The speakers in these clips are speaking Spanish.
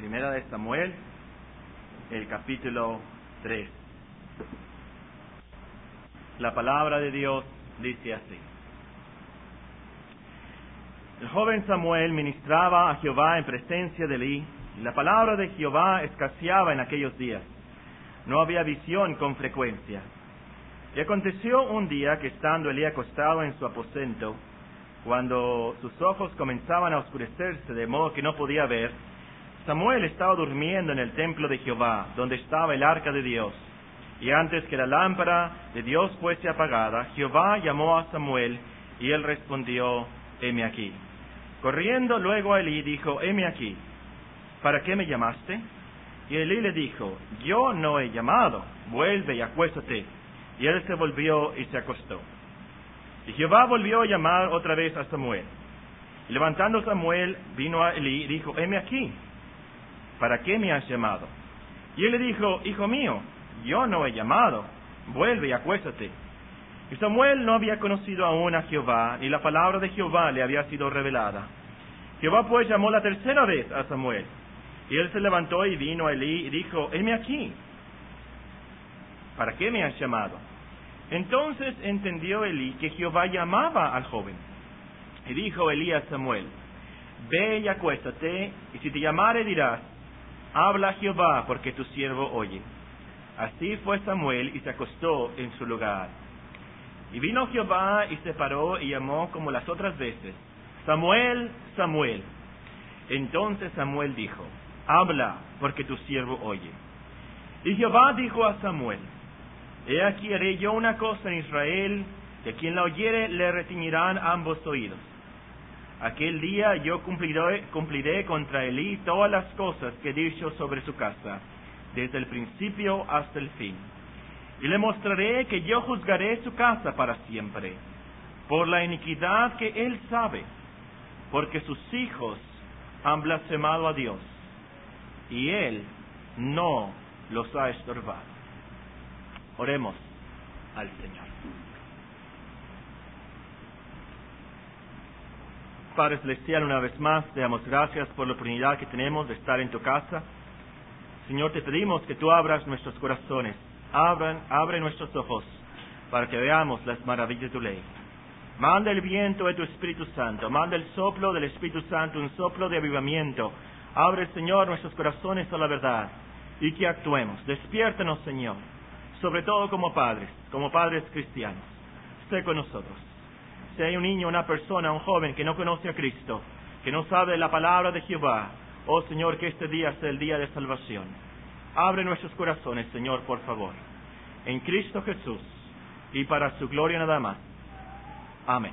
Primera de Samuel, el capítulo 3. La palabra de Dios dice así: el joven Samuel ministraba a Jehová en presencia de Elí, y la palabra de Jehová escaseaba en aquellos días. No había visión con frecuencia. Y aconteció un día que estando Elí acostado en su aposento, cuando sus ojos comenzaban a oscurecerse de modo que no podía ver, Samuel estaba durmiendo en el templo de Jehová, donde estaba el arca de Dios. Y antes que la lámpara de Dios fuese apagada, Jehová llamó a Samuel, y él respondió: heme aquí. Corriendo luego a Elí, dijo: heme aquí. ¿Para qué me llamaste? Y Elí le dijo: yo no he llamado, vuelve y acuéstate. Y él se volvió y se acostó. Y Jehová volvió a llamar otra vez a Samuel. Y levantando Samuel, vino a Elí y dijo: heme aquí. ¿Para qué me has llamado? Y él le dijo: hijo mío, yo no he llamado, vuelve y acuéstate. Y Samuel no había conocido aún a Jehová, ni la palabra de Jehová le había sido revelada. Jehová pues llamó la tercera vez a Samuel. Y él se levantó y vino a Elí y dijo: heme aquí. ¿Para qué me has llamado? Entonces entendió Elí que Jehová llamaba al joven. Y dijo Elí a Samuel: ve y acuéstate, y si te llamare dirás: habla Jehová, porque tu siervo oye. Así fue Samuel y se acostó en su lugar. Y vino Jehová y se paró y llamó como las otras veces: Samuel, Samuel. Entonces Samuel dijo: habla, porque tu siervo oye. Y Jehová dijo a Samuel: he aquí haré yo una cosa en Israel, que quien la oyere le retiñirán ambos oídos. Aquel día yo cumpliré contra Elí todas las cosas que he dicho sobre su casa, desde el principio hasta el fin. Y le mostraré que yo juzgaré su casa para siempre, por la iniquidad que él sabe, porque sus hijos han blasfemado a Dios, y él no los ha estorbado. Oremos al Señor. Padre Celestial, una vez más te damos gracias por la oportunidad que tenemos de estar en tu casa. Señor, te pedimos que tú abras nuestros corazones, abre nuestros ojos, para que veamos las maravillas de tu ley. Manda el viento de tu Espíritu Santo, manda el soplo del Espíritu Santo, un soplo de avivamiento. Abre, Señor, nuestros corazones a la verdad, y que actuemos. Despiértanos, Señor, sobre todo como padres cristianos. Sé con nosotros. Si hay un niño, una persona, un joven que no conoce a Cristo, que no sabe la palabra de Jehová, oh Señor, que este día sea el día de salvación. Abre nuestros corazones, Señor, por favor. En Cristo Jesús, y para su gloria nada más. Amén.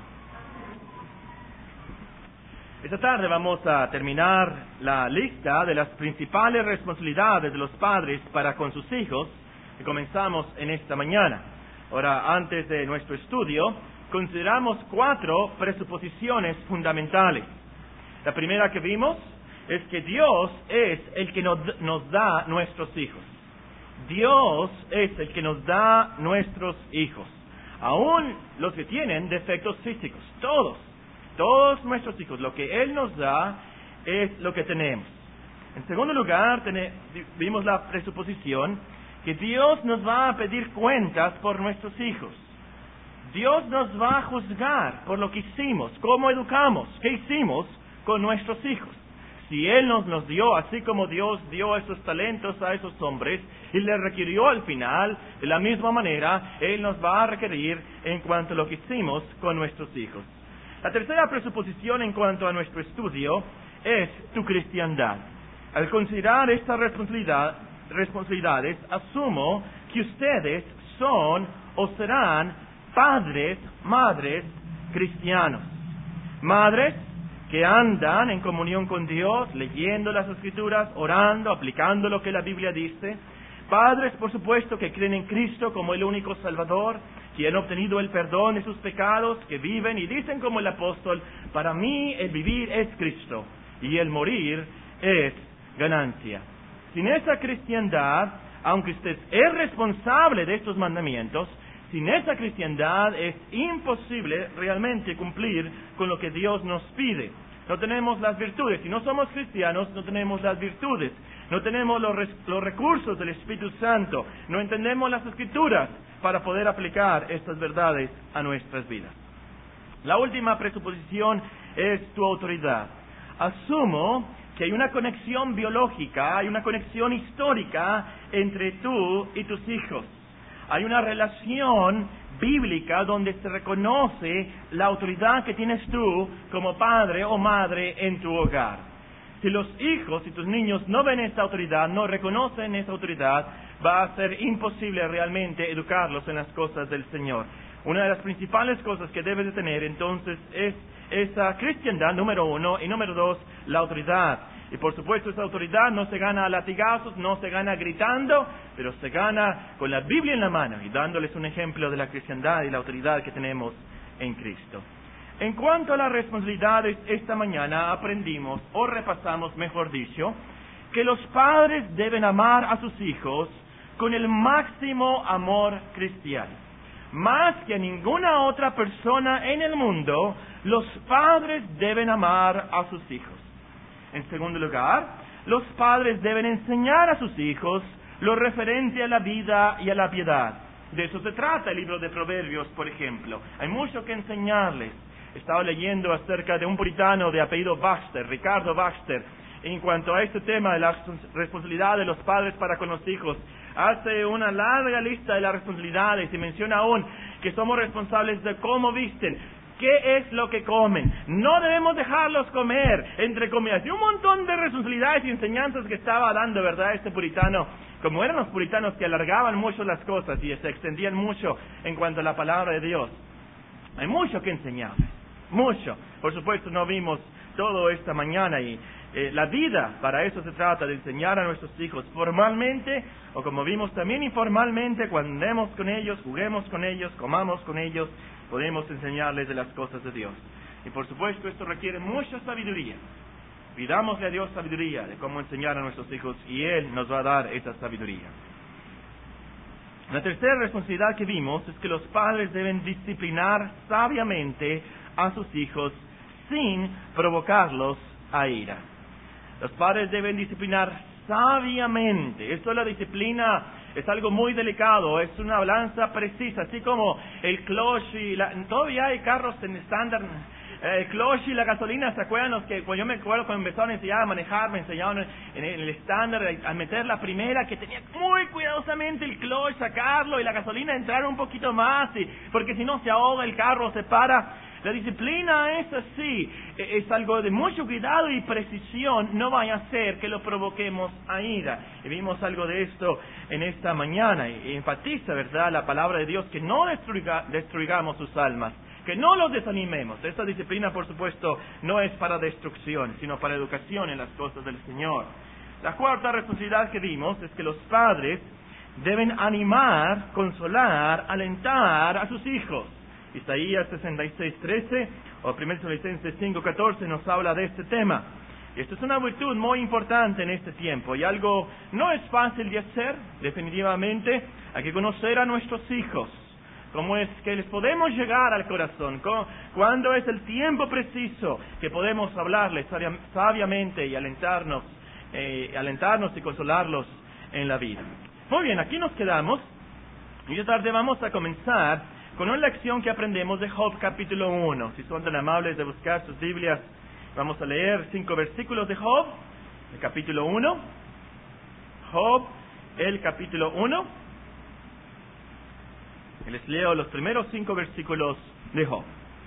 Esta tarde vamos a terminar la lista de las principales responsabilidades de los padres para con sus hijos, que comenzamos en esta mañana. Ahora, antes de nuestro estudio, consideramos 4 presuposiciones fundamentales. La primera que vimos es que Dios es el que nos da nuestros hijos. Dios es el que nos da nuestros hijos. Aún los que tienen defectos físicos, todos nuestros hijos, lo que Él nos da es lo que tenemos. En segundo lugar, vimos la presuposición que Dios nos va a pedir cuentas por nuestros hijos. Dios nos va a juzgar por lo que hicimos, cómo educamos, qué hicimos con nuestros hijos. Si Él nos los dio, así como Dios dio esos talentos a esos hombres y les requirió al final, de la misma manera, Él nos va a requerir en cuanto a lo que hicimos con nuestros hijos. La tercera presuposición en cuanto a nuestro estudio es tu cristiandad. Al considerar estas responsabilidades, asumo que ustedes son o serán padres, madres cristianos. Madres que andan en comunión con Dios, leyendo las Escrituras, orando, aplicando lo que la Biblia dice. Padres, por supuesto, que creen en Cristo como el único Salvador, que han obtenido el perdón de sus pecados, que viven y dicen como el apóstol: para mí el vivir es Cristo y el morir es ganancia. Sin esa cristiandad, aunque usted es responsable de estos mandamientos, sin esa cristiandad es imposible realmente cumplir con lo que Dios nos pide. no tenemos las virtudes. Si no somos cristianos, no tenemos las virtudes. No tenemos los recursos del Espíritu Santo. No entendemos las Escrituras para poder aplicar estas verdades a nuestras vidas. La última presuposición es tu autoridad. Asumo que hay una conexión biológica, hay una conexión histórica entre tú y tus hijos. Hay una relación bíblica donde se reconoce la autoridad que tienes tú como padre o madre en tu hogar. Si los hijos y tus niños no ven esta autoridad, no reconocen esa autoridad, va a ser imposible realmente educarlos en las cosas del Señor. Una de las principales cosas que debes de tener entonces es esa cristiandad, número uno, y número dos, la autoridad. Y por supuesto esa autoridad no se gana a latigazos, no se gana gritando, pero se gana con la Biblia en la mano y dándoles un ejemplo de la cristiandad y la autoridad que tenemos en Cristo. En cuanto a las responsabilidades, esta mañana aprendimos, o repasamos mejor dicho, que los padres deben amar a sus hijos con el máximo amor cristiano. Más que a ninguna otra persona en el mundo, los padres deben amar a sus hijos. En segundo lugar, los padres deben enseñar a sus hijos lo referente a la vida y a la piedad. De eso se trata el libro de Proverbios, por ejemplo. Hay mucho que enseñarles. Estaba leyendo acerca de un puritano de apellido Baxter, Ricardo Baxter, en cuanto a este tema de la responsabilidad de los padres para con los hijos. Hace una larga lista de las responsabilidades y menciona aún que somos responsables de cómo visten, qué es lo que comen, no debemos dejarlos comer, entre comidas, y un montón de responsabilidades y enseñanzas que estaba dando, ¿verdad?, este puritano. Como eran los puritanos que alargaban mucho las cosas y se extendían mucho en cuanto a la palabra de Dios. Hay mucho que enseñarles, mucho. Por supuesto no vimos todo esta mañana y la vida, para eso se trata, de enseñar a nuestros hijos formalmente, o como vimos también informalmente, cuando andemos con ellos, juguemos con ellos, comamos con ellos, podemos enseñarles de las cosas de Dios. Y por supuesto esto requiere mucha sabiduría. Pidámosle a Dios sabiduría de cómo enseñar a nuestros hijos y Él nos va a dar esa sabiduría. La tercera responsabilidad que vimos es que los padres deben disciplinar sabiamente a sus hijos sin provocarlos a ira. Los padres deben disciplinar sabiamente. Esto de la disciplina es algo muy delicado, es una balanza precisa, así como el clutch y todavía hay carros en estándar, el clutch y la gasolina. ¿Se acuerdan los que, cuando yo me acuerdo cuando empezaron a enseñar a manejar, me enseñaron en el estándar a meter la primera, que tenía muy cuidadosamente el clutch, sacarlo, y la gasolina entrar un poquito más, porque si no se ahoga el carro, se para. La disciplina es así, es algo de mucho cuidado y precisión, no vaya a ser que lo provoquemos a ira. Y vimos algo de esto en esta mañana, y enfatiza, ¿verdad?, la palabra de Dios, que no destruigamos sus almas, que no los desanimemos. Esta disciplina, por supuesto, no es para destrucción, sino para educación en las cosas del Señor. La cuarta responsabilidad que vimos es que los padres deben animar, consolar, alentar a sus hijos. Isaías 66:13 o 1 Tesalonicenses 5:14 nos habla de este tema. Esto es una virtud muy importante en este tiempo y algo no es fácil de hacer, definitivamente. Hay que conocer a nuestros hijos, cómo es que les podemos llegar al corazón, cuándo es el tiempo preciso que podemos hablarles sabiamente y alentarnos y consolarlos en la vida. Muy bien, aquí nos quedamos y esta tarde vamos a comenzar con una lección que aprendemos de Job capítulo 1. Si son tan amables de buscar sus Biblias, vamos a leer 5 versículos de Job, el capítulo 1. Job, el capítulo 1. Y les leo los primeros 5 versículos de Job.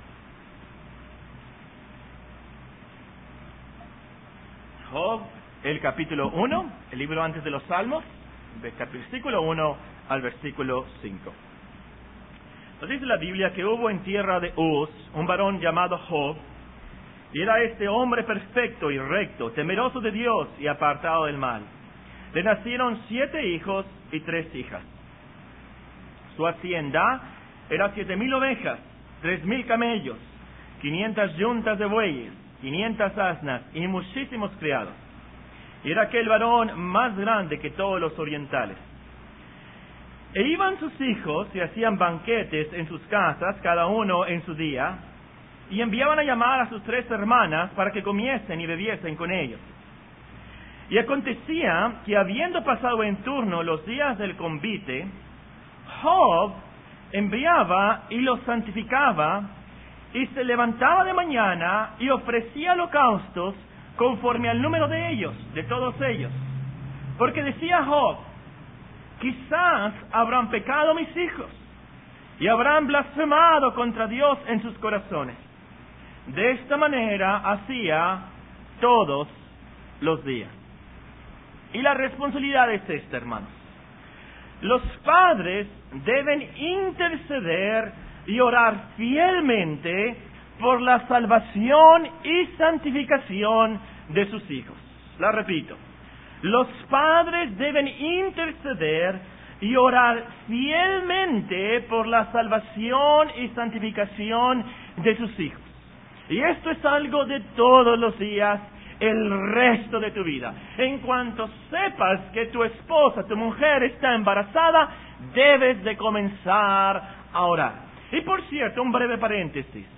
Job, el capítulo 1, el libro antes de los Salmos, del versículo 1 al versículo 5. Nos dice la Biblia que hubo en tierra de Uz un varón llamado Job, y era este hombre perfecto y recto, temeroso de Dios y apartado del mal. Le nacieron 7 hijos y 3 hijas. Su hacienda era 7,000 ovejas, 3,000 camellos, 500 yuntas de bueyes, 500 asnas y muchísimos criados. Y era aquel varón más grande que todos los orientales. E iban sus hijos y hacían banquetes en sus casas, cada uno en su día, y enviaban a llamar a sus 3 hermanas para que comiesen y bebiesen con ellos. Y acontecía que, habiendo pasado en turno los días del convite, Job enviaba y los santificaba, y se levantaba de mañana y ofrecía holocaustos conforme al número de ellos, de todos ellos. Porque decía Job: quizás habrán pecado mis hijos y habrán blasfemado contra Dios en sus corazones. De esta manera hacía todos los días. Y la responsabilidad es esta, hermanos. Los padres deben interceder y orar fielmente por la salvación y santificación de sus hijos. La repito. Los padres deben interceder y orar fielmente por la salvación y santificación de sus hijos. Y esto es algo de todos los días, el resto de tu vida. En cuanto sepas que tu esposa, tu mujer está embarazada, debes de comenzar a orar. Y por cierto, un breve paréntesis.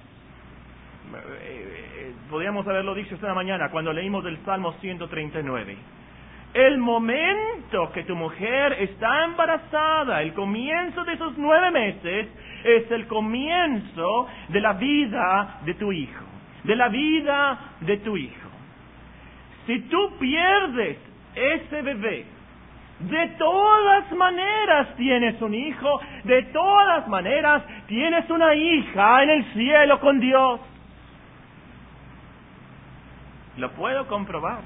Podríamos haberlo dicho esta mañana cuando leímos el Salmo 139. El momento que tu mujer está embarazada, el comienzo de esos 9 meses, es el comienzo de la vida de tu hijo. De la vida de tu hijo. Si tú pierdes ese bebé, de todas maneras tienes un hijo, de todas maneras tienes una hija en el cielo con Dios. Lo puedo comprobar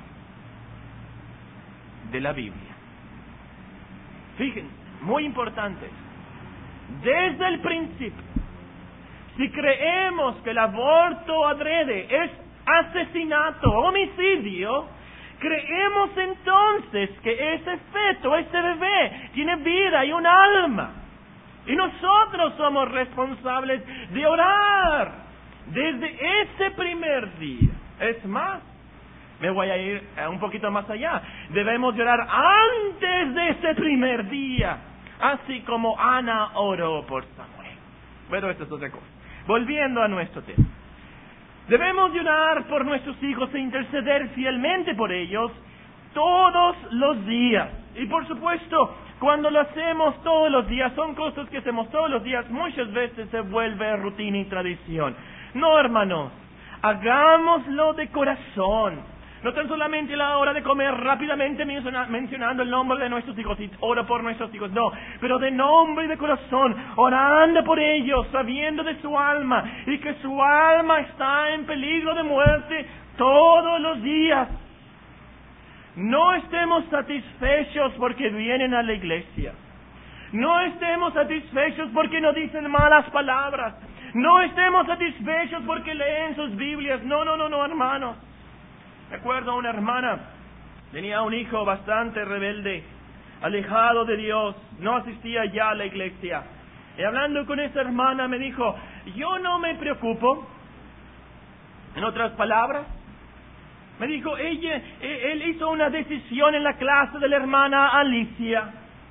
de la Biblia. Fíjense, muy importante. Desde el principio, si creemos que el aborto adrede es asesinato, homicidio, creemos entonces que ese feto, ese bebé, tiene vida y un alma. Y nosotros somos responsables de orar desde ese primer día. Es más, me voy a ir un poquito más allá. Debemos orar antes de ese primer día, así como Ana oró por Samuel. Pero esto es otra cosa. Volviendo a nuestro tema. Debemos orar por nuestros hijos e interceder fielmente por ellos todos los días. Y por supuesto, cuando lo hacemos todos los días, son cosas que hacemos todos los días, muchas veces se vuelve rutina y tradición. No, hermanos, hagámoslo de corazón. No tan solamente a la hora de comer rápidamente mencionando el nombre de nuestros hijos y ora por nuestros hijos, no, pero de nombre y de corazón, orando por ellos, sabiendo de su alma y que su alma está en peligro de muerte todos los días. No estemos satisfechos porque vienen a la iglesia. No estemos satisfechos porque no dicen malas palabras. No estemos satisfechos porque leen sus Biblias. No, hermanos. Recuerdo a una hermana, tenía un hijo bastante rebelde, alejado de Dios, no asistía ya a la iglesia. Y hablando con esa hermana me dijo: yo no me preocupo. En otras palabras, me dijo, él hizo una decisión en la clase de la hermana Alicia.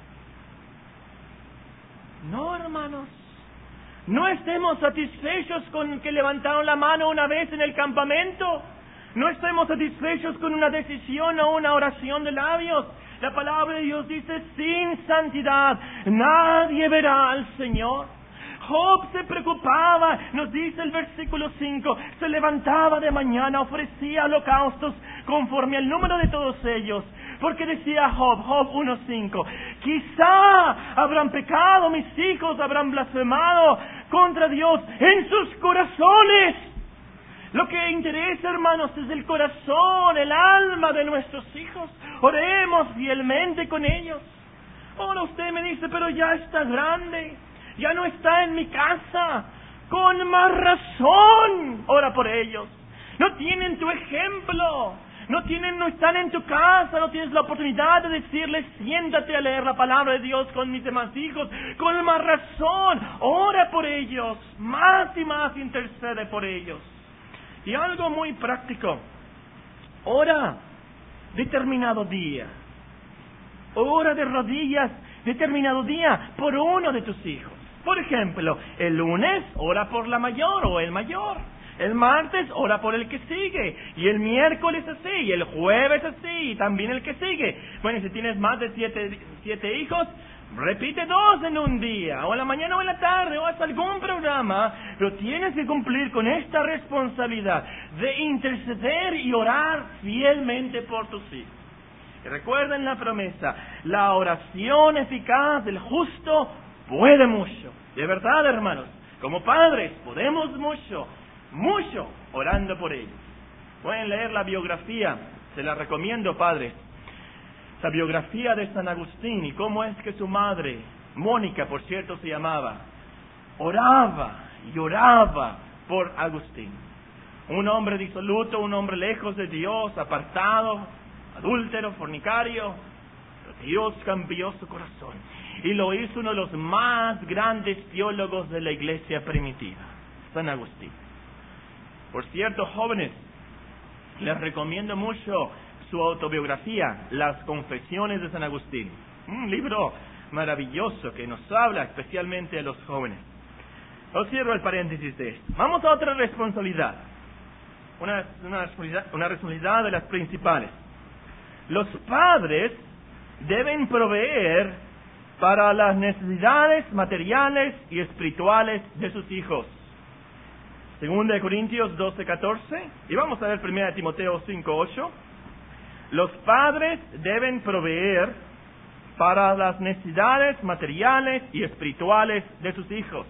No, hermanos, no estemos satisfechos con que levantaron la mano una vez en el campamento. No estemos satisfechos con una decisión o una oración de labios. La palabra de Dios dice: sin santidad nadie verá al Señor. Job se preocupaba, nos dice el versículo 5, se levantaba de mañana, ofrecía holocaustos conforme al número de todos ellos. Porque decía Job 1:5, quizá habrán pecado mis hijos, habrán blasfemado contra Dios en sus corazones. Lo que interesa, hermanos, es el corazón, el alma de nuestros hijos. Oremos fielmente con ellos. Ahora usted me dice: pero ya está grande, ya no está en mi casa. Con más razón, ora por ellos. No tienen tu ejemplo, no están en tu casa, no tienes la oportunidad de decirles: siéntate a leer la palabra de Dios con mis demás hijos. Con más razón, ora por ellos, más y más intercede por ellos. Y algo muy práctico: ora determinado día, ora de rodillas determinado día por uno de tus hijos. Por ejemplo, el lunes ora por la mayor o el mayor. El martes ora por el que sigue, y el miércoles así, y el jueves así, y también el que sigue. Bueno, si tienes más de siete hijos, repite 2 en un día, o en la mañana o en la tarde, o hasta algún programa, pero tienes que cumplir con esta responsabilidad de interceder y orar fielmente por tus hijos. Y recuerden la promesa, la oración eficaz del justo puede mucho. De verdad, hermanos, como padres podemos mucho orando por ellos. Pueden leer la biografía, se la recomiendo, padres. La biografía de San Agustín y cómo es que su madre, Mónica, por cierto, se llamaba, oraba y oraba por Agustín. Un hombre disoluto, un hombre lejos de Dios, apartado, adúltero, fornicario. Pero Dios cambió su corazón y lo hizo uno de los más grandes teólogos de la iglesia primitiva, San Agustín. Por cierto, jóvenes, les recomiendo mucho su autobiografía, Las Confesiones de San Agustín. Un libro maravilloso que nos habla especialmente a los jóvenes. Os cierro el paréntesis de esto. Vamos a otra responsabilidad. Una responsabilidad de las principales. Los padres deben proveer para las necesidades materiales y espirituales de sus hijos. 2 Corintios 12:14, y vamos a ver 1 Timoteo 5:8. Los padres deben proveer para las necesidades materiales y espirituales de sus hijos.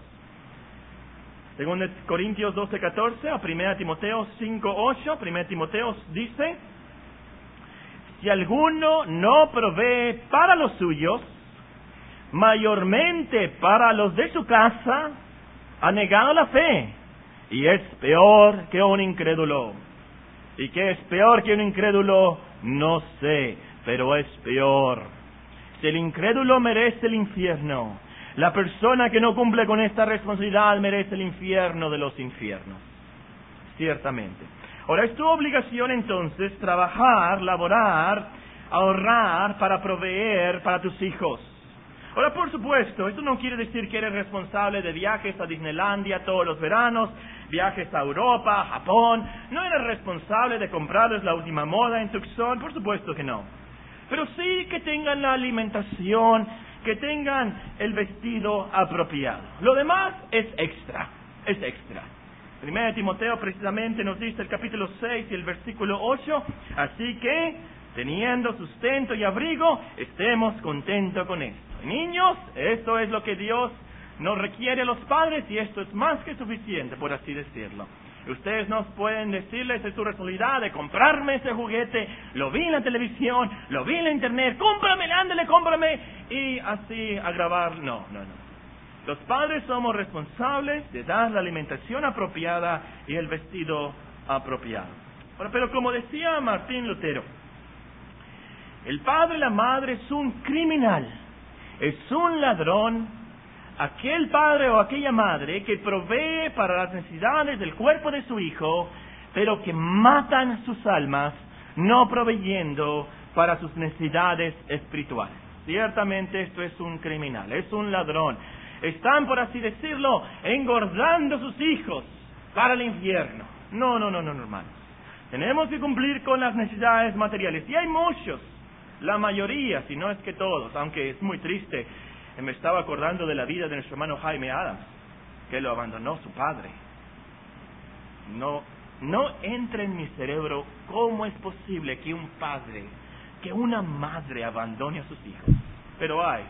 2 Corintios 12:14 a 1 Timoteo 5:8, 1 Timoteo dice: si alguno no provee para los suyos, mayormente para los de su casa, ha negado la fe, y es peor que un incrédulo. ¿Y qué es peor que un incrédulo? No sé, pero es peor. Si el incrédulo merece el infierno, la persona que no cumple con esta responsabilidad merece el infierno de los infiernos. Ciertamente. Ahora, es tu obligación entonces trabajar, laborar, ahorrar para proveer para tus hijos. Ahora, por supuesto, esto no quiere decir que eres responsable de viajes a Disneylandia todos los veranos, viajes a Europa, a Japón. No eres responsable de comprarles la última moda en Tucson, por supuesto que no. Pero sí que tengan la alimentación, que tengan el vestido apropiado. Lo demás es extra. 1 Timoteo precisamente nos dice el capítulo 6 y el versículo 8, así que, teniendo sustento y abrigo, estemos contentos con esto. Niños, esto es lo que Dios nos requiere a los padres y esto es más que suficiente, por así decirlo. Ustedes nos pueden decirles es su responsabilidad de comprarme ese juguete, lo vi en la televisión, lo vi en la internet, cómprame, ándale, cómprame, y así agravar. No. Los padres somos responsables de dar la alimentación apropiada y el vestido apropiado. Pero como decía Martín Lutero, el padre y la madre es un criminal, es un ladrón, aquel padre o aquella madre que provee para las necesidades del cuerpo de su hijo, pero que matan sus almas, no proveyendo para sus necesidades espirituales. Ciertamente esto es un criminal, es un ladrón. Están, por así decirlo, engordando sus hijos para el infierno. No, hermanos. Tenemos que cumplir con las necesidades materiales. Y hay muchos, la mayoría, si no es que todos, aunque es muy triste. Me estaba acordando de la vida de nuestro hermano Jaime Adams, que lo abandonó su padre. No entra en mi cerebro cómo es posible que un padre, que una madre abandone a sus hijos. Pero hay.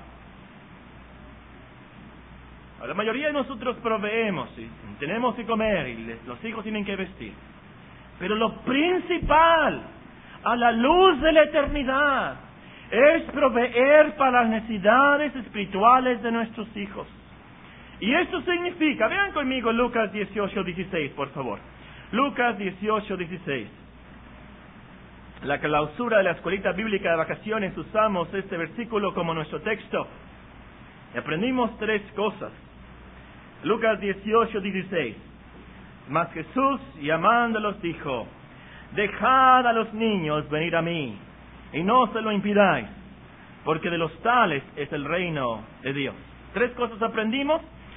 La mayoría de nosotros proveemos, y tenemos que comer y los hijos tienen que vestir. Pero lo principal, a la luz de la eternidad, es proveer para las necesidades espirituales de nuestros hijos. Y esto significa, vean conmigo Lucas 18:16, por favor. Lucas 18:16. La clausura de la escuelita bíblica de vacaciones usamos este versículo como nuestro texto. Y aprendimos 3 cosas. Lucas 18:16. Mas Jesús, llamándolos, dijo: dejad a los niños venir a mí, y no se lo impidáis, porque de los tales es el reino de Dios. 3 cosas aprendimos.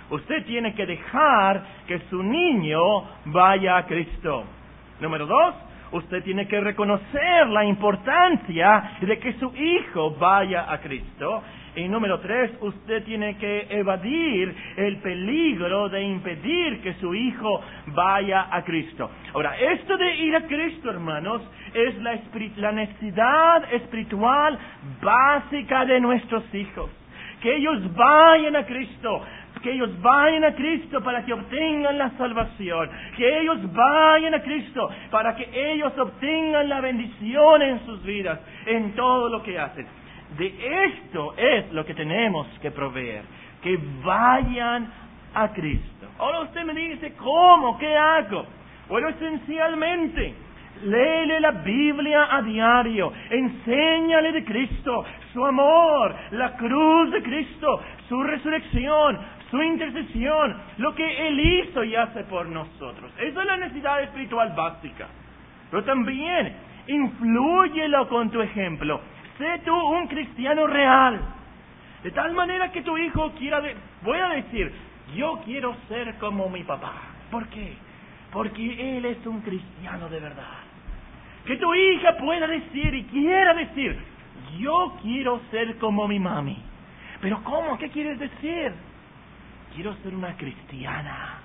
Usted tiene que dejar que su niño vaya a Cristo. Número 2, usted tiene que reconocer la importancia de que su hijo vaya a Cristo. Y número 3, usted tiene que evadir el peligro de impedir que su hijo vaya a Cristo. Ahora, esto de ir a Cristo, hermanos, es la necesidad espiritual básica de nuestros hijos. Que ellos vayan a Cristo. Que ellos vayan a Cristo para que obtengan la salvación. Que ellos vayan a Cristo para que ellos obtengan la bendición en sus vidas, en todo lo que hacen. De esto es lo que tenemos que proveer. Que vayan a Cristo. Ahora usted me dice, ¿cómo? ¿Qué hago? Bueno, esencialmente, léele la Biblia a diario. Enséñale de Cristo, su amor, la cruz de Cristo, su resurrección, su intercesión, lo que Él hizo y hace por nosotros. Esa es la necesidad espiritual básica. Pero también, inflúyelo con tu ejemplo. Sé tú un cristiano real. De tal manera que tu hijo pueda decir, yo quiero ser como mi papá. ¿Por qué? Porque él es un cristiano de verdad. Que tu hija pueda decir y quiera decir, yo quiero ser como mi mami. ¿Pero cómo? ¿Qué quieres decir? Quiero ser una cristiana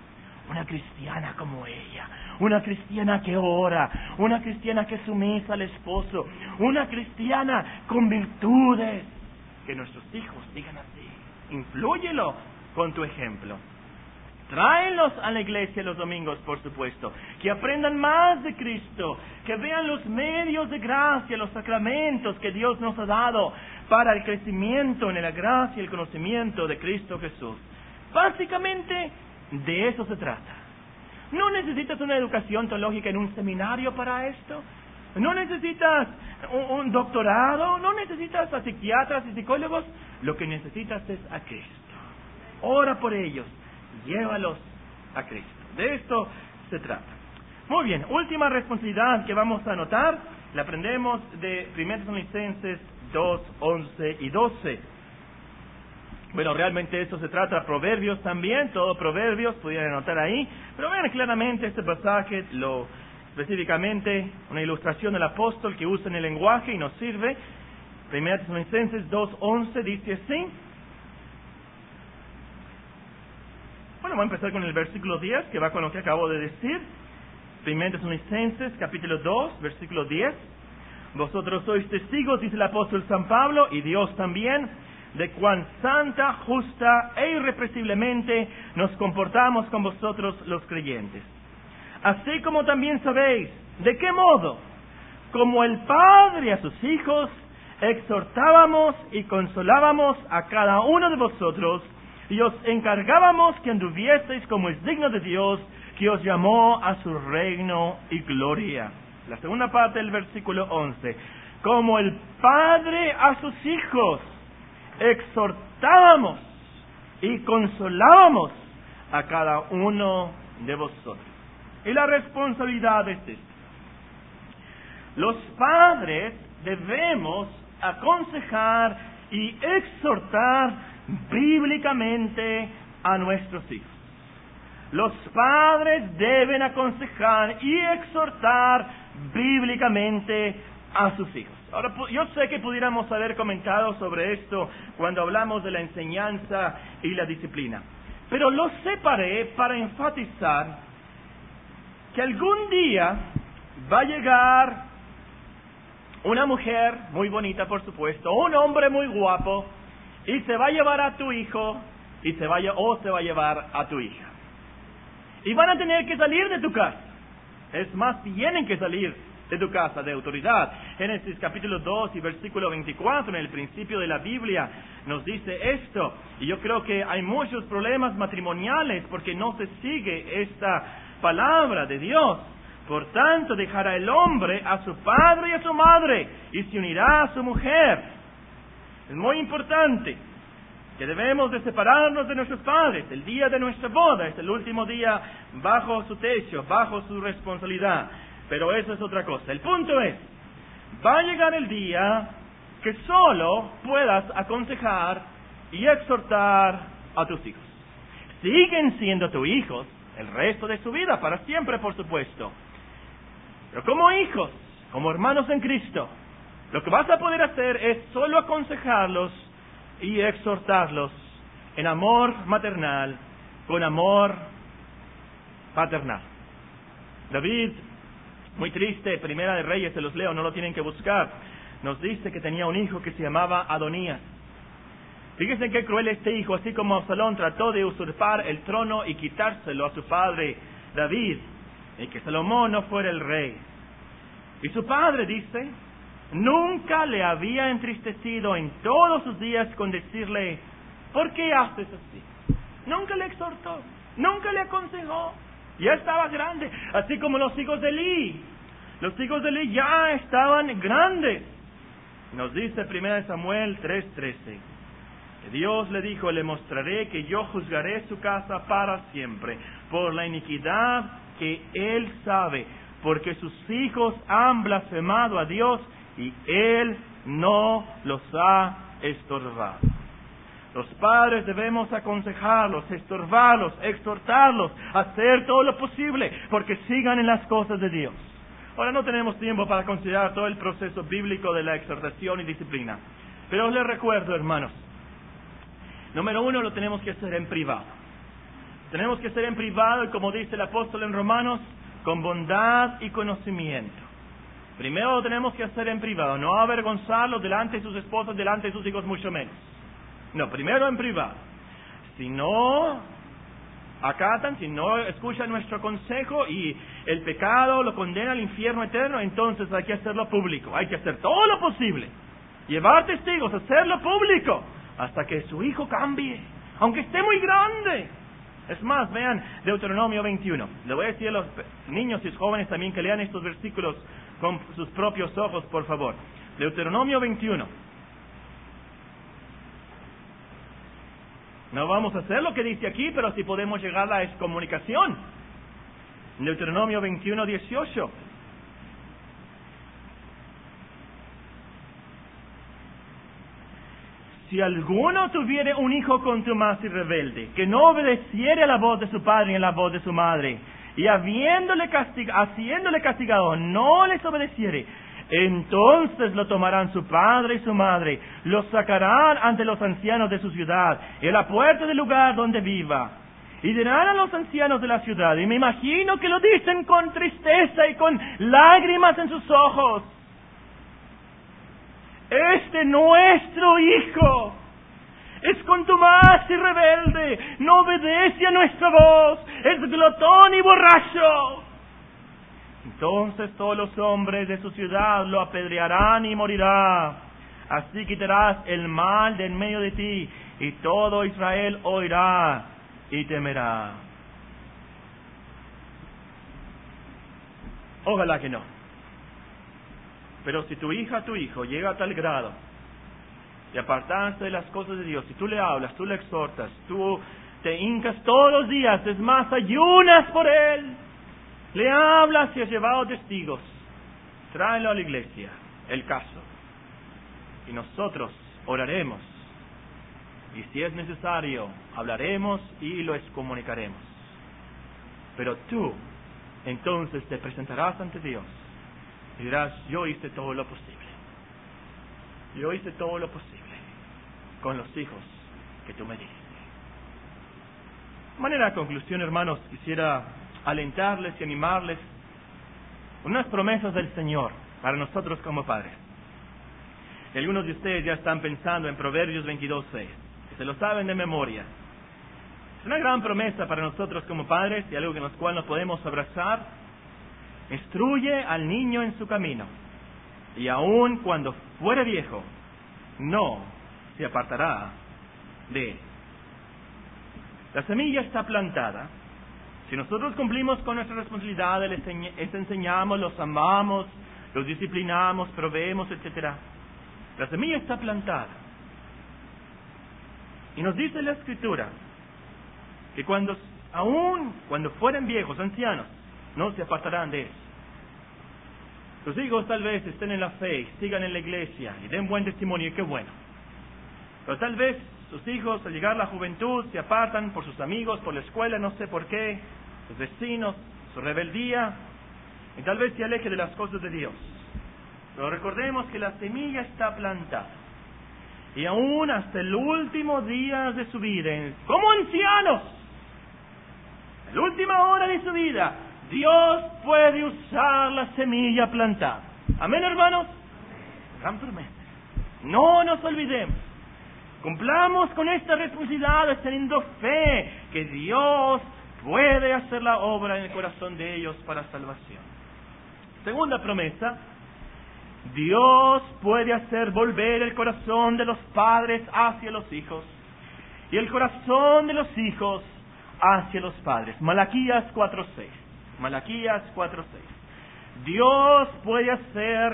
como ella, una cristiana que ora, una cristiana que es sumisa al esposo, una cristiana con virtudes. Que nuestros hijos digan así. Inflúyelo con tu ejemplo. Tráelos a la iglesia los domingos, por supuesto. Que aprendan más de Cristo. Que vean los medios de gracia, los sacramentos que Dios nos ha dado para el crecimiento en la gracia y el conocimiento de Cristo Jesús. Básicamente, de eso se trata. No necesitas una educación teológica en un seminario para esto. No necesitas un doctorado. No necesitas a psiquiatras y psicólogos. Lo que necesitas es a Cristo. Ora por ellos. Llévalos a Cristo. De esto se trata. Muy bien, última responsabilidad que vamos a anotar, la aprendemos de 1 Tesalonicenses 2, 11 y 12. Bueno, realmente esto se trata de Proverbios también, todo Proverbios, pudieran anotar ahí, pero vean claramente este pasaje, específicamente una ilustración del apóstol que usa en el lenguaje y nos sirve. 1 Tesalonicenses 2, 11 dice así. Bueno, voy a empezar con el versículo 10, que va con lo que acabo de decir. 1 Tesalonicenses, capítulo 2, versículo 10. Vosotros sois testigos, dice el apóstol San Pablo, y Dios también, de cuán santa, justa e irrepresiblemente nos comportamos con vosotros los creyentes. Así como también sabéis, ¿de qué modo? Como el Padre a sus hijos, exhortábamos y consolábamos a cada uno de vosotros, y os encargábamos que anduvieseis como es digno de Dios, que os llamó a su reino y gloria. La segunda parte del versículo 11. Como el Padre a sus hijos, exhortábamos y consolábamos a cada uno de vosotros. Y la responsabilidad es esta. Los padres debemos aconsejar y exhortar bíblicamente a nuestros hijos. Los padres deben aconsejar y exhortar bíblicamente a sus hijos. Ahora, yo sé que pudiéramos haber comentado sobre esto cuando hablamos de la enseñanza y la disciplina, pero lo separé para enfatizar que algún día va a llegar una mujer muy bonita, por supuesto, o un hombre muy guapo, y se va a llevar a tu hijo, se va a llevar a tu hija. Y van a tener que salir de tu casa. Es más, tienen que salir de tu casa de autoridad. Génesis capítulo 2 y versículo 24, en el principio de la Biblia, nos dice esto. Y yo creo que hay muchos problemas matrimoniales porque no se sigue esta palabra de Dios. Por tanto, dejará el hombre a su padre y a su madre, y se unirá a su mujer. Es muy importante que debemos de separarnos de nuestros padres. El día de nuestra boda es el último día bajo su techo, bajo su responsabilidad. Pero eso es otra cosa. El punto es, va a llegar el día que solo puedas aconsejar y exhortar a tus hijos. siguen siendo tus hijos el resto de su vida, para siempre, por supuesto. Pero como hijos, como hermanos en Cristo, lo que vas a poder hacer es solo aconsejarlos y exhortarlos en amor maternal, con amor paternal. David, muy triste, Primera de Reyes, se los leo, no lo tienen que buscar, nos dice que tenía un hijo que se llamaba Adonías. Fíjense qué cruel este hijo, así como Absalón trató de usurpar el trono y quitárselo a su padre David, y que Salomón no fuera el rey. Y su padre, dice, nunca le había entristecido en todos sus días con decirle, ¿por qué haces así? Nunca le exhortó, nunca le aconsejó. Ya estaba grande, así como los hijos de Elí. Los hijos de Elí ya estaban grandes. Nos dice 1 Samuel 3:13, que Dios le dijo, le mostraré que yo juzgaré su casa para siempre, por la iniquidad que él sabe, porque sus hijos han blasfemado a Dios y él no los ha estorbado. Los padres debemos aconsejarlos, estorbarlos, exhortarlos, hacer todo lo posible porque sigan en las cosas de Dios. Ahora no tenemos tiempo para considerar todo el proceso bíblico de la exhortación y disciplina, pero os les recuerdo, hermanos, número 1, lo tenemos que hacer en privado. Tenemos que hacer en privado, y como dice el apóstol en Romanos, con bondad y conocimiento. Primero lo tenemos que hacer en privado, no avergonzarlos delante de sus esposas, delante de sus hijos, mucho menos. No, primero en privado. Si no acatan, si no escuchan nuestro consejo y el pecado lo condena al infierno eterno, entonces hay que hacerlo público. Hay que hacer todo lo posible. Llevar testigos, hacerlo público, hasta que su hijo cambie, aunque esté muy grande. Es más, vean Deuteronomio 21. Le voy a decir a los niños y jóvenes también que lean estos versículos con sus propios ojos, por favor. Deuteronomio 21. No vamos a hacer lo que dice aquí, pero sí podemos llegar a la excomunicación. Deuteronomio 21:18. Si alguno tuviere un hijo contumaz y rebelde, que no obedeciere a la voz de su padre ni a la voz de su madre, y haciéndole castigado, no les obedeciere, entonces lo tomarán su padre y su madre, lo sacarán ante los ancianos de su ciudad, y a la puerta del lugar donde viva, y dirán a los ancianos de la ciudad, y me imagino que lo dicen con tristeza y con lágrimas en sus ojos: este nuestro hijo es contumaz y rebelde, no obedece a nuestra voz, es glotón y borracho. Entonces todos los hombres de su ciudad lo apedrearán y morirá. Así quitarás el mal de en medio de ti, y todo Israel oirá y temerá. Ojalá que no. Pero si tu hija, tu hijo llega a tal grado de apartarse de las cosas de Dios, si tú le hablas, tú le exhortas, tú te hincas todos los días, es más, ayunas por él, le hablas y has llevado testigos, tráelo a la iglesia, el caso, y nosotros oraremos, y si es necesario, hablaremos y lo excomunicaremos. Pero tú, entonces te presentarás ante Dios y dirás: yo hice todo lo posible. Yo hice todo lo posible con los hijos que tú me diste. De manera de conclusión, hermanos, quisiera alentarles y animarles unas promesas del Señor para nosotros como padres. Y algunos de ustedes ya están pensando en Proverbios 22:6, que se lo saben de memoria. Es una gran promesa para nosotros como padres y algo en lo cual nos podemos abrazar. Instruye al niño en su camino, y aun cuando fuere viejo, no se apartará de él. La semilla está plantada. Si nosotros cumplimos con nuestra responsabilidad, les enseñamos, los amamos, los disciplinamos, proveemos, etc. La semilla está plantada. Y nos dice la Escritura que aun cuando fueren viejos, ancianos, no se apartarán de él. Tus hijos tal vez estén en la fe, sigan en la iglesia y den buen testimonio, y qué bueno. Pero tal vez Sus hijos, al llegar a la juventud, se apartan por sus amigos, por la escuela, no sé por qué, sus vecinos, su rebeldía, y tal vez se aleje de las cosas de Dios. Pero recordemos que la semilla está plantada. Y aún hasta el último día de su vida, como ancianos, en la última hora de su vida, Dios puede usar la semilla plantada. Amén, hermanos. Gran promesa. No nos olvidemos. Cumplamos con esta responsabilidad teniendo fe que Dios puede hacer la obra en el corazón de ellos para salvación. Segunda promesa. Dios puede hacer volver el corazón de los padres hacia los hijos y el corazón de los hijos hacia los padres. Malaquías 4:6. Malaquías 4:6. Dios puede hacer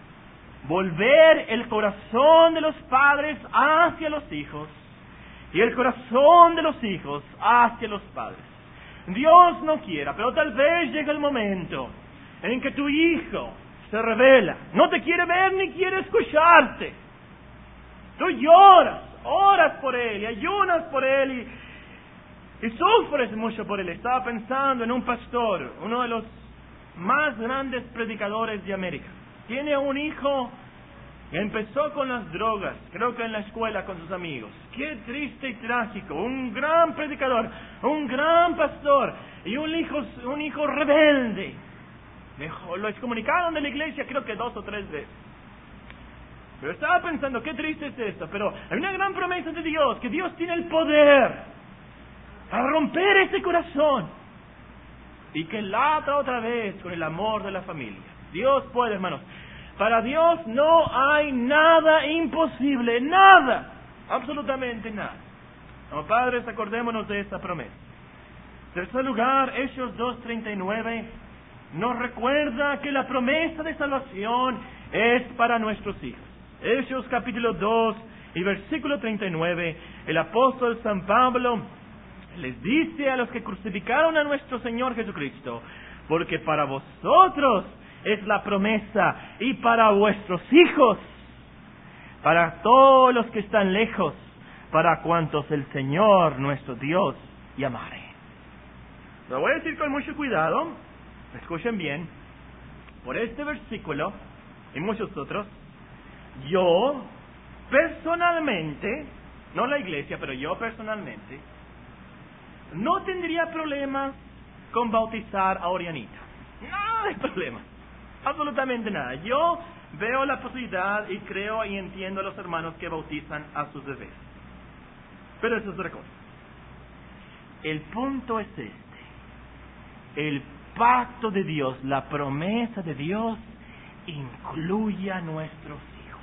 volver el corazón de los padres hacia los hijos y el corazón de los hijos hacia los padres. Dios no quiera, pero tal vez llegue el momento en que tu hijo se revela, no te quiere ver ni quiere escucharte. Tú lloras, oras por él y ayunas por él y sufres mucho por él. Estaba pensando en un pastor, uno de los más grandes predicadores de América. Tiene un hijo que empezó con las drogas, creo que en la escuela con sus amigos. Qué triste y trágico. Un gran predicador, un gran pastor y un hijo rebelde. Lo excomunicaron de la iglesia creo que 2 o 3 veces. Pero estaba pensando, qué triste es esto. Pero hay una gran promesa de Dios, que Dios tiene el poder para romper ese corazón y que lata otra vez con el amor de la familia. Dios puede, hermanos. Para Dios no hay nada imposible, nada, absolutamente nada. Como padres, acordémonos de esta promesa. En tercer lugar, Hechos 2:39 nos recuerda que la promesa de salvación es para nuestros hijos. Hechos capítulo 2 y versículo 39, el apóstol San Pablo les dice a los que crucificaron a nuestro Señor Jesucristo: porque para vosotros es la promesa y para vuestros hijos, para todos los que están lejos, para cuantos el Señor nuestro Dios llamare. Lo voy a decir con mucho cuidado, escuchen bien. Por este versículo y muchos otros, yo personalmente, no la iglesia, pero yo personalmente, no tendría problemas con bautizar a Orianita. Nada de problema. Absolutamente nada. Yo veo la posibilidad y creo y entiendo a los hermanos que bautizan a sus bebés. Pero eso es otra cosa. El punto es este. El pacto de Dios, la promesa de Dios, incluye a nuestros hijos.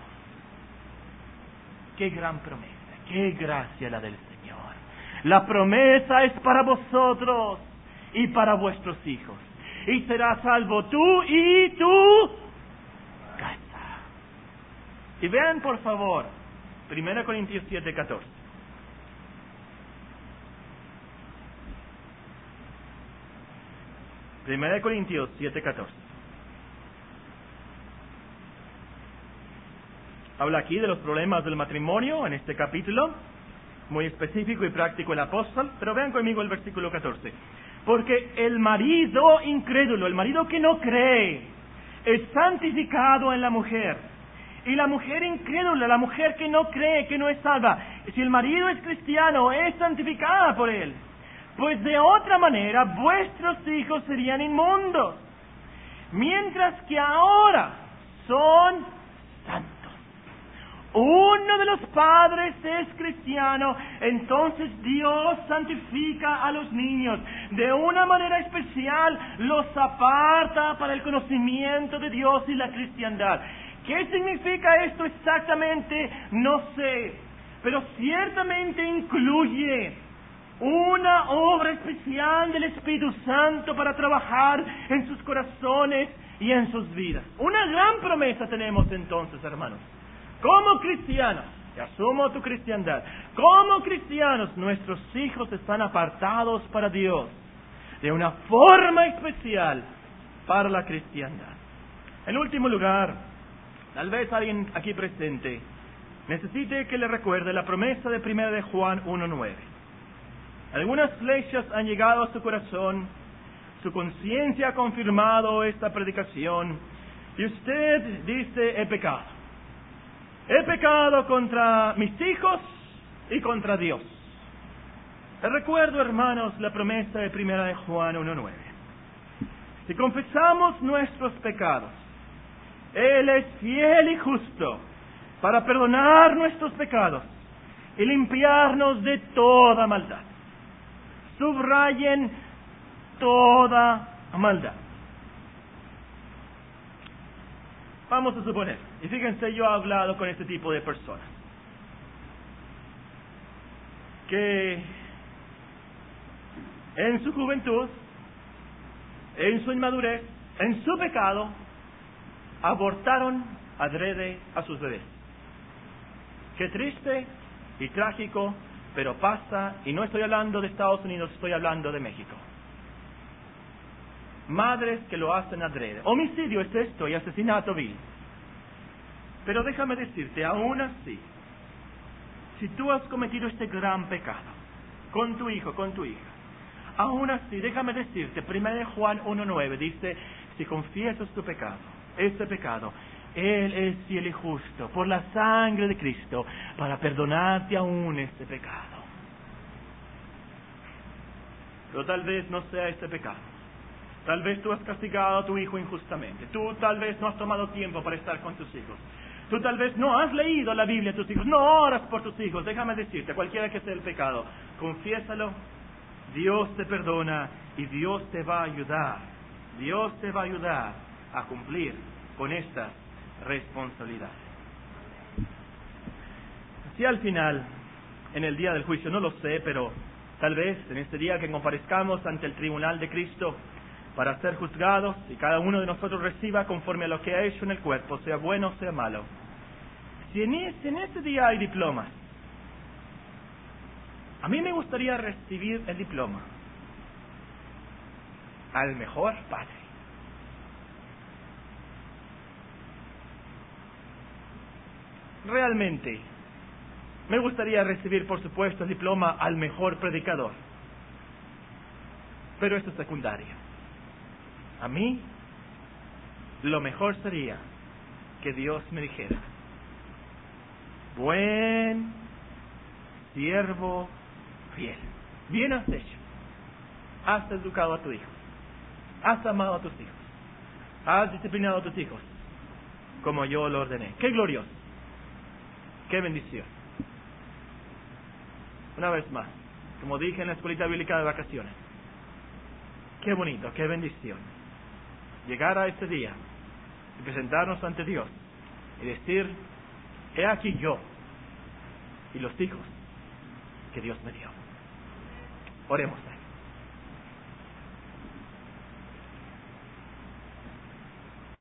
Qué gran promesa, qué gracia la del Señor. La promesa es para vosotros y para vuestros hijos. Y serás salvo tú y tu casa. Y vean por favor 1 Corintios 7:14. 1 Corintios 7:14. Habla aquí de los problemas del matrimonio en este capítulo, muy específico y práctico el apóstol, pero vean conmigo el versículo 14. Porque el marido incrédulo, el marido que no cree, es santificado en la mujer. Y la mujer incrédula, la mujer que no cree, que no es salva, si el marido es cristiano, es santificada por él. Pues de otra manera vuestros hijos serían inmundos, mientras que ahora son santos. Uno de los padres es cristiano, entonces Dios santifica a los niños. De una manera especial los aparta para el conocimiento de Dios y la cristiandad. ¿Qué significa esto exactamente? No sé, pero ciertamente incluye una obra especial del Espíritu Santo para trabajar en sus corazones y en sus vidas. Una gran promesa tenemos entonces, hermanos. Como cristianos, y asumo tu cristiandad, como cristianos, nuestros hijos están apartados para Dios de una forma especial para la cristiandad. En último lugar, tal vez alguien aquí presente necesite que le recuerde la promesa de 1 de Juan 1:9. Algunas flechas han llegado a su corazón, su conciencia ha confirmado esta predicación, y usted dice: he pecado. He pecado contra mis hijos y contra Dios. Les recuerdo, hermanos, la promesa de 1 de Juan 1:9. Si confesamos nuestros pecados, Él es fiel y justo para perdonar nuestros pecados y limpiarnos de toda maldad. Subrayen toda maldad. Vamos a suponer, y fíjense, yo he hablado con este tipo de personas, que en su juventud, en su inmadurez, en su pecado, abortaron adrede a sus bebés. Qué triste y trágico, pero pasa, y no estoy hablando de Estados Unidos, estoy hablando de México. Madres que lo hacen adrede. Homicidio es esto, y asesinato vil. Pero déjame decirte, aún así, si tú has cometido este gran pecado con tu hijo, con tu hija, aún así, déjame decirte, 1 de Juan 1:9 dice: si confiesas tu pecado, este pecado, Él es fiel y justo por la sangre de Cristo para perdonarte aún este pecado. Pero tal vez no sea este pecado. Tal vez tú has castigado a tu hijo injustamente. Tú tal vez no has tomado tiempo para estar con tus hijos. Tú tal vez no has leído la Biblia a tus hijos. No oras por tus hijos. Déjame decirte, cualquiera que sea el pecado, confiésalo. Dios te perdona y Dios te va a ayudar. Dios te va a ayudar a cumplir con estas responsabilidades. Si al final, en el día del juicio, no lo sé, pero tal vez en este día que comparezcamos ante el tribunal de Cristo para ser juzgados, y cada uno de nosotros reciba conforme a lo que ha hecho en el cuerpo, sea bueno o sea malo. Si en este día hay diplomas, a mí me gustaría recibir el diploma al mejor padre. Realmente, me gustaría recibir, por supuesto, el diploma al mejor predicador. Pero esto es secundario. A mí, lo mejor sería que Dios me dijera: buen siervo fiel, bien has hecho, has educado a tu hijo, has amado a tus hijos, has disciplinado a tus hijos como yo lo ordené. ¡Qué glorioso! ¡Qué bendición! Una vez más, como dije en la escuelita bíblica de vacaciones, qué bonito, qué bendición llegar a este día y presentarnos ante Dios y decir: he aquí yo y los hijos que Dios me dio. Oremos.